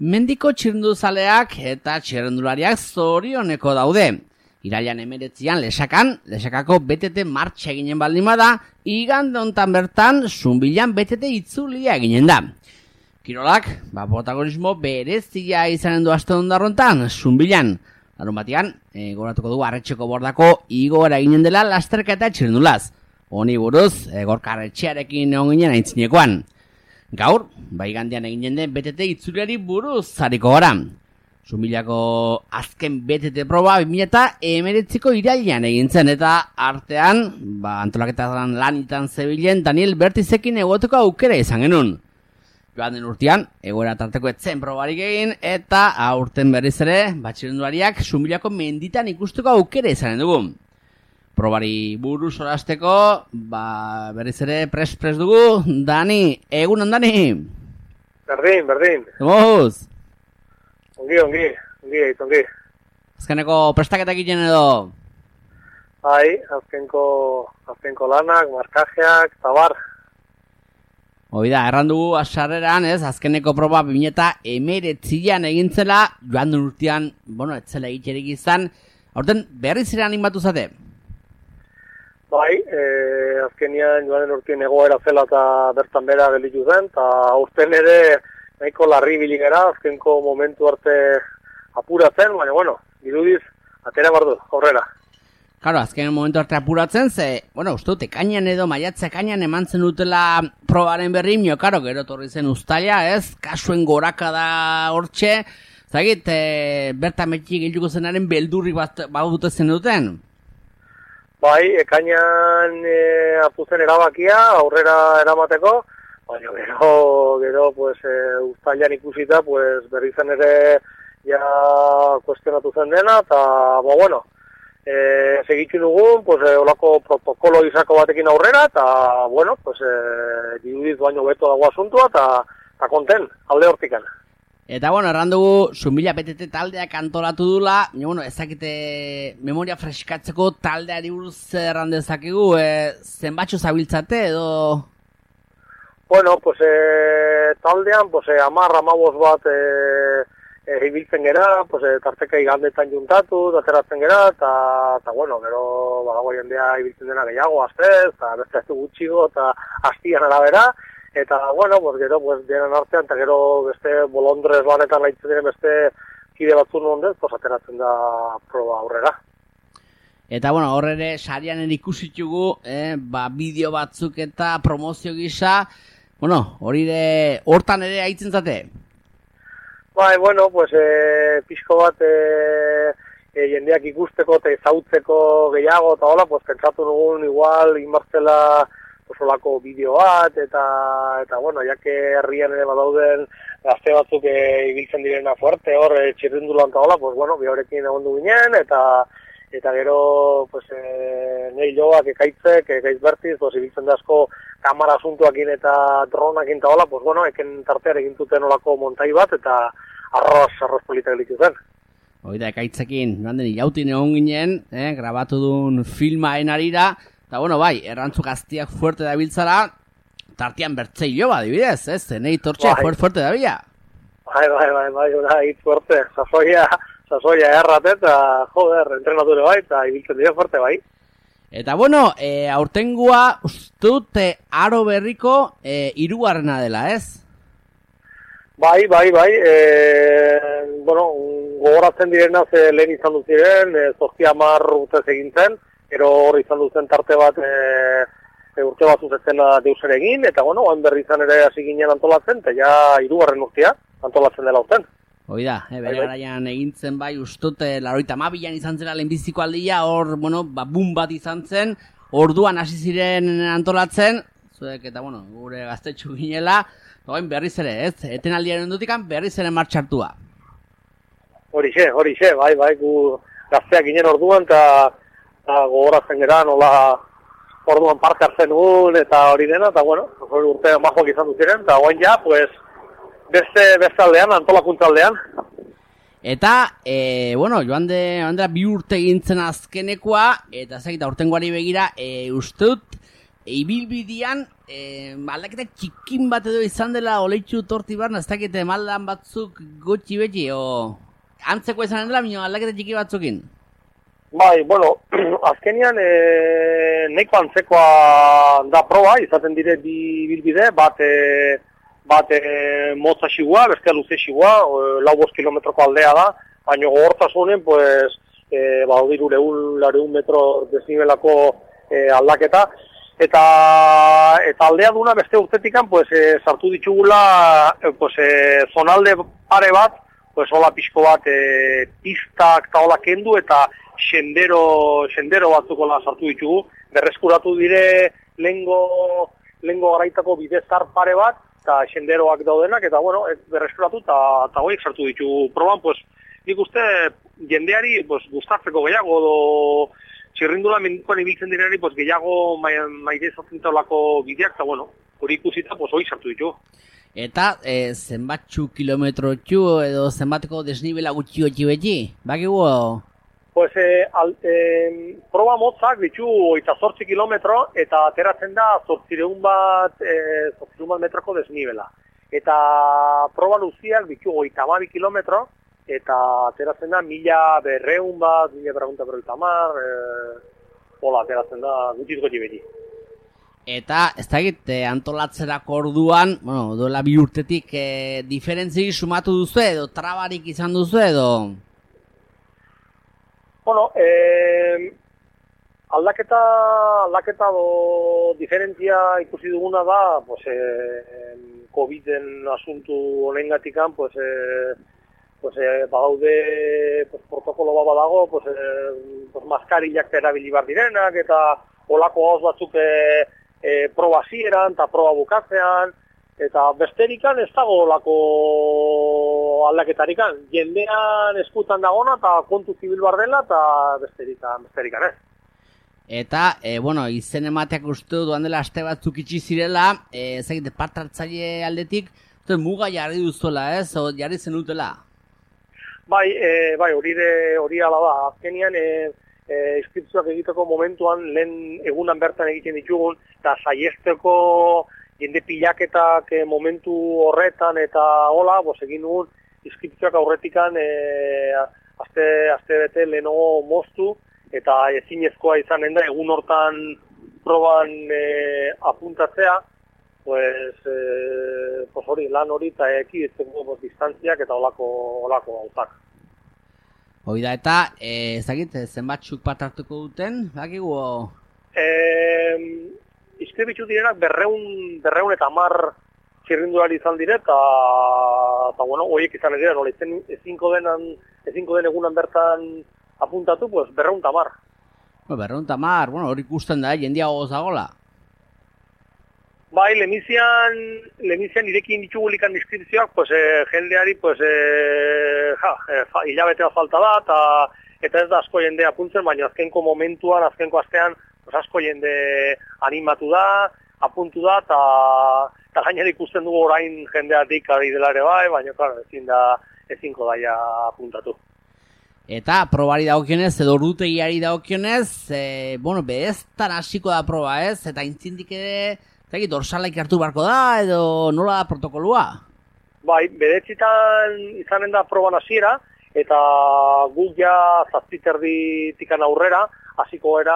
Mendiko txirrindulariak eta txirrindulariak zorioneko daude. Irailean 19an Lesakako BTT martxa eginen baldin bada, igande hontan bertan Zunbilan BTT itzulia eginen da. Kirolak, protagonismo berezia izanen du aste ondarrontan, Zunbilan. Larun batean, goratuko du Arretxeko Bordako igoera eginen dela lasterka eta txirrindulaz. Honi buruz, Gorka Arretxearekin egon ginen aintzinekoan. Gaur, igandean eginen den BTT itzuliari buruz zariko gara. Zunbilako azken BTT proba 2019ko irailean egin zen eta artean, antolaketan lanitan zebilen Daniel Bertizekin egoteko aukera izan genuen. Joan den urtean, egoera tarteko etzen probarik egin eta aurten berriz ere, txirrindulariak Zunbilako menditan ikusteko aukera izanen dugu. Probari buruz orasteko, berriz ere pres dugu, Dani, egunon Dani? Berdin. Zemuz? Ongi, Azkeneko prestaketak egiten edo? Bai, azkenko lanak, markajeak, tabar. Oida, erran dugu asarreran, azkeneko proba 2019an egintzela, joan den urtean, etzela egiterik izan, aurten berriz ere animatu zate? Bai, azkenian joan den urtean egoera zela eta bertan bera gelitu zen, eta aurten ere nahiko larri biligera, azkenko momentu arte apuratzen, baina, irudiz, atera bardu, aurrera. Claro, azken momentu arte apuratzen, uste dut, ekainan edo maiatze ekainan eman zen dutela probaren berri, gero torri zen uztaila, kasuen goraka da hortxe, zagit, bertan metxik gilduko zenaren beldurri bat dute zen duten? Bai, ekainan hartu zen erabakia, aurrera eramateko, baina gero uztailan ikusita, berri zen ere ja kuestionatu zen dena, eta, segitzen dugun, olako protokolo izako batekin aurrera, eta, dirudiz baino beto dago asuntua, eta konten, alde hortikan. Eta, erran dugu, Zunbila BTT taldeak antolatu dula, ezakite memoria freskatzeko taldeari buruz erran dezakegu, zenbatxo zabiltzate edo? Taldean, 10-15 bat ibiltzen gera, tarteka igandetan juntatu, ateratzen gera, eta gero, badago jendea ibiltzen dena gehiago, astez, eta beste ez du gutxigo, eta hastian arabera, eta, gero, denen artean, eta gero beste bolondrez lanetan lahitzen diren beste kide batzun ondez, ateratzen da proba aurrera. Eta, horre sarian erikusitugu, bideo batzuk eta promozio gisa, hortan ere haitzen zate? Bai, pixko bat jendeak ikusteko eta ezautzeko gehiago eta hola, pentsatu nugun igual inbartzela olako bideo bat eta jake herrian ere badauden gazte batzuk ibiltzen direna fuerte hor txirrindulan eta hola, bihaurekin egon du ginen eta gero nahi joak ekaitz bertiz, ibiltzen da asko kamara asuntuakin eta dronakin eta hola, eken tartean egintuten olako montai bat eta arroz politak elitu zen. Oida, ekaitzekin, jautin egon ginen, grabatu duen filmaen arira, eta errantzuk aztiak fuerte dabiltzara, tartean bertzei jo adibidez, zenei tortxe fuerte dabila. Bai, hitz fuerte, sasoia errat eta, entrenature bai, eta ibiltzen dira fuerte bai. Eta aurtengua ustut aro berriko hirugarrena dela, ez? Bai, gogoratzen direnaz lehen izan dut ziren, 10 urtez egin zen, ero hor izan duzen tarte bat urte bat zuzetzena deus ere egin, eta berri izan ere hasi ginen antolatzen, eta ja hirugarren urtea antolatzen dela urten. Oida, bere garaian egintzen ustut, 82an izan zela lehenbiziko aldia, hor, boom bat izan zen, orduan hasi ziren antolatzen, zuek eta, gure gaztetxu ginela, berriz ere, etenaldiaren dutikan berriz ere martxartua. Horixe, bai, gu gazteak ginen orduan, eta gogoratzen gara, nola orduan parte hartzen dugun, eta hori dena, eta, urte majoak izan dut ziren, eta guain ja, beste aldean, antolakuntza aldean. Eta, joan dela 2 urte egintzen azkenekoa, eta ezagita urtengoari begira, uste dut, ibilbidean aldaketa txikin bat edo izan dela Oleitzur Tortibarren, ez dakite maldan batzuk gutxi beti, o antzeko izan dela, bino aldaketa txiki batzukin? Bai, bueno, azkenian nahiko antzekoa da proba, izaten dire bi ibilbide, bat motza xigua, bestea luze xigua, 4-5 kilometroko aldea da, baina gogortasunen, pues, baudiru 100 metro desnibelako aldaketa, eta aldea duna beste urtetikan, pues, sartu ditugula, pues, zonalde pare bat, pues, hola pixko bat, pistak eta hola kendu, eta sendero batzukola sartu ditugu, berreskuratu dire lehengo garaitako bidezar pare bat, eta senderoak daudenak, eta bueno, berreskuratu eta horiek sartu ditugu proban, pues, nik uste jendeari pues, gustatzeko gehiago, edo txirrindula mendukoan ibiltzen direri pues, gehiago maide izaten taulako bideak, eta bueno, hori ikusita pues, hori sartu ditugu. Eta zenbatxu kilometrotxu edo zenbateko desnibela gutxi beti? Bakigu? Pues, proba motzak ditu 28 kilometro eta ateratzen da 800 metroko desnibela. Eta proba luziak ditu 32 kilometro eta ateratzen da 1200 bat, 1250, hola ateratzen da gutxi beti. Eta, ez dakit, antolatzerako orduan, bueno, duela 2 urtetik, diferentzi sumatu duzu edo, trabarik izan duzu edo? Bueno, aldaketa do diferentzia ikusi duguna da, pues, COVID-en asuntu honengatikan, pues, badaude pues, protokolo bat badago, pues, maskarillak erabili bar direnak, eta olako gauz batzuk proba zieran eta proba bukatzean, eta besterikan ez dago olako aldaketarikan. Jendean eskutan dagona eta kontu zibil bar dela eta besterikan ez. Eta, bueno, izen emateak uste duan dela aste batzuk itxi zirela, ezagite parte hartzaile aldetik, muga jarri duzuela, ez? O jarri zenutela? Bai, hori ala da. Azkenian, inskripzioak egiteko momentuan lehen egunan bertan egiten ditugun, eta saiesteko jende pilaketak momentu horretan eta hola, egin dugun inskripzioak aurretikan aste bete lehenago moztu, eta ezinezkoa izanen da egun hortan proban apuntatzea, hori, lan hori eta ekiditzeko distantziak eta holako gauzak. Hoi da, eta ezagit, zenbatxuk bat hartuko duten, bakigu? Inskribitzu direnak 200 eta 10 txirrindulari izan dire, eta bueno, horiek izan dira, nola ezinko den egunan bertan apuntatu, pues 200 eta 10. 200 eta 10, bueno, hori ikusten da, jendia gozagola. Bai, lemizian irekin ditugulikan inskripzioak, pues, jendeari, pues, hilabetea falta da, eta ez da asko jende apuntzen, baina azkenko momentuan, azkenko astean, pues, asko jende animatu da, apuntu da, eta gainera ikusten dugu orain jendeatik ari dela ere bai, baina, claro, ezinko daia apuntatu. Eta probari dagokionez, edo rutegiari dagokionez, bueno, beztan hasiko da proba, ez? Eta intzindik ere, dorsalaik hartu barko da, edo nola da protokolua? Bai, bedetzitan izanen da proban hasiera, eta guk ja 7:30 aurrera, hasiko era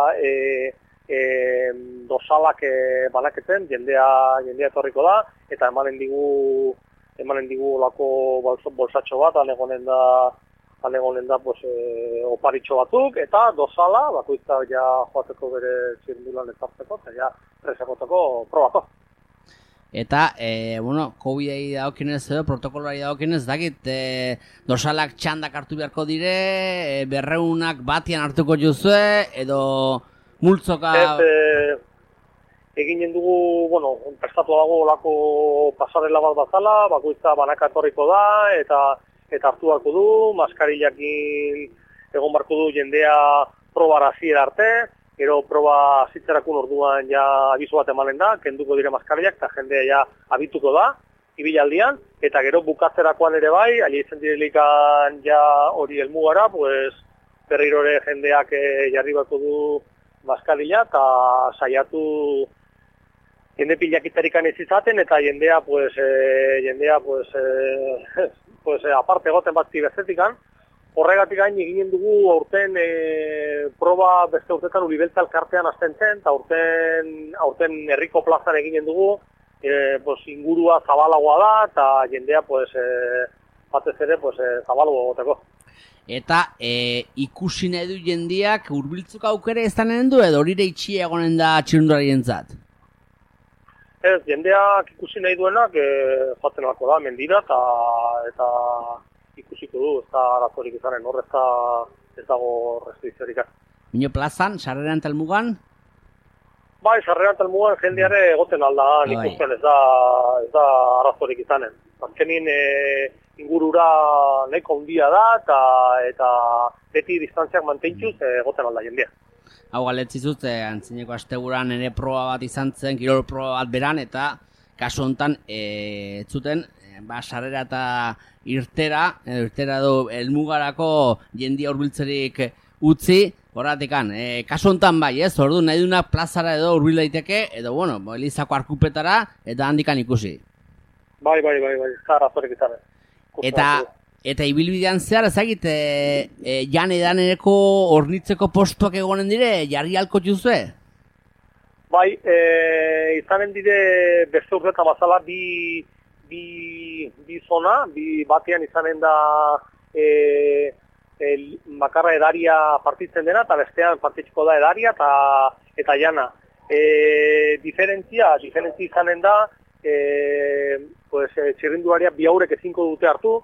dorsalak banaketen, jendea etorriko da, eta emanen digu olako bolsatxo bat, anegonen da pues, oparitxo batzuk, eta dosala, bakoitza ja joateko bere txirrindulan ezartzeko, eta ja presakoteko probako. Eta, bueno, COVID-ai daukionez edo, protokolari daukionez, dakit, dosalak txandak hartu beharko dire, 200 batian hartuko juzue, edo multzoka... Eginen dugu, bueno, prestatu dago olako pasarela bat bazala, bakoitza banaka etorriko da, eta hartu barko du, maskarillakin egon barko du jendea probara hasiera arte, gero proba zitzerakun orduan ja abizu bat emanen da, kenduko dire maskarillak, eta jendea ja abituko da, ibilaldian, eta gero bukatzerakoan ere bai, ailetzen direlikan ja hori helmugara, pues berriro ere jendeak jarri barko du maskarilla, eta saiatu jende pilakitarikan ez izaten, eta jendea aparte egoten bat zibezetikan. Horregatik gain eginen dugu aurten proba beste urtetan Uribeltza elkartean hasten zen, eta aurten herriko plazan eginen dugu, ingurua zabalagoa da, eta jendea batez ere zabalagoa egoteko. Eta ikusi nahi du jendeak hurbiltzeko aukera izanen du edo horire itxia egonen da txirrindularientzat? Ez, jendeak ikusi nahi duenak joaten alko da, mendira, eta ikusiko du, ez da arazorik izanen, hor ez dago restrikziorik. Mino plazan, sarreran talmugan? Bai, sarreran talmugan jendeare egoten alda, ikusten ez da arazorik izanen. Azkenin ingurura nahiko handia da, eta beti distantziak mantentxuz egoten alda jendea. Hau galetzizut, antzineko asteburan ere proba bat izan zen, kirol proba bat beran, eta kasu honetan zuten sarrera eta irtera edo helmugarako jendia hurbiltzerik utzi, horratikan, kasu honetan bai, ez, ordu nahi duna plazara edo hurbil daiteke, edo, bueno, Elizako arkupetara, eta handikan ikusi. Bai, zara zorik izan. Eta ibilbidean zehar, ezagit, jan edanereko hornitzeko postuak egonen dire, jarri alko juzue? Bai, izanen dire beste urtetan bazala bi zona, batean izanen da bakarra edaria partitzen dena, eta bestean partitzeko da edaria eta jana. Diferentzia izanen da, txirrindularia bi haurek ezinko dute hartu,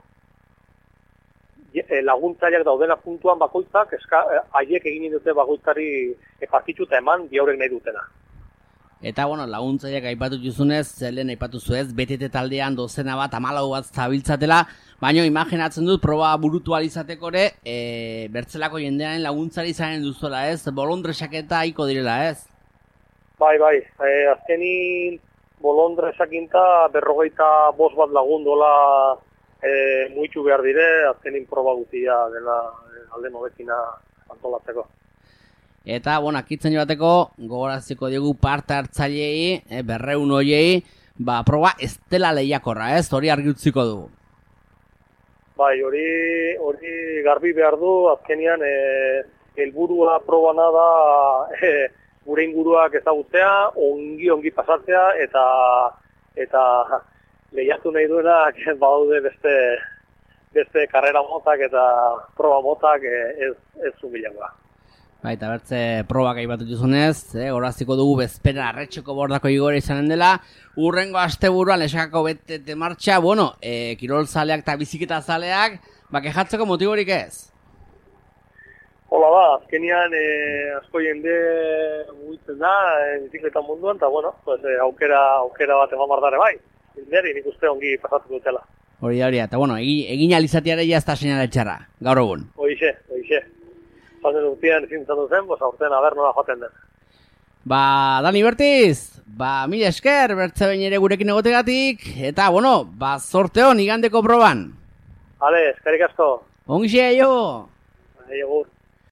laguntzaileak daudena puntuan bakoitzak, haiek egin dute bakoitzari partitzu eta eman bi haurek nahi dutena. Eta, bueno, laguntzaileak aipatu juzunez, lehen aipatu zuez, BTT taldean dozena bat, 14 bat zabiltzatela, baina imaginatzen dut proba burutu alizateko ere, bertzelako jendearen laguntzari izanen duzuela, ez? Bolondresak eta iko direla, ez? Bai, azkenin bolondresakinta 45 bat lagundola muitu behar dire, azkenin proba guztia dela alde nobekina antolatzeko. Eta, bueno, akitzen joateko, gogoraziko diegu parte hartzailei, 200 hoiei, proba ez dela lehiakorra, ez? Hori argi utziko dugu. Bai, hori garbi behar du, azkenian helburua probana da gure inguruak ezagutzea, ongi pasatzea, eta lehiatu nahi duenak badaude beste karrera motak eta proba motak ez zumilagoa. Baita bertze probak aipatu juzunez, horaziko dugu bezpera arretxeko bordako igore izanen dela, urrengo asteburuan Lesakako BTT martxa, bueno, kirol zaleak eta biziketa zaleak, kejatzeko motiborik ez? Hola da, azkenian asko jende mugitzen da, bizikleta munduan, eta bueno, aukera bat eman bardare bai, niri nik uste ongi pasatuko dutela. Hori, eta bueno, egin alizatiare jazta seinale txarra, gaur egun. Hoixe. Zaten urtean ezin zatu zen, aurten aber nola joaten den. Dani Bertiz, mila esker, bertze behin ere gurekin egotegatik, eta, bueno, zorte hon igandeko proban. Ale, eskerrik asko. Ongi xea jo. Agur.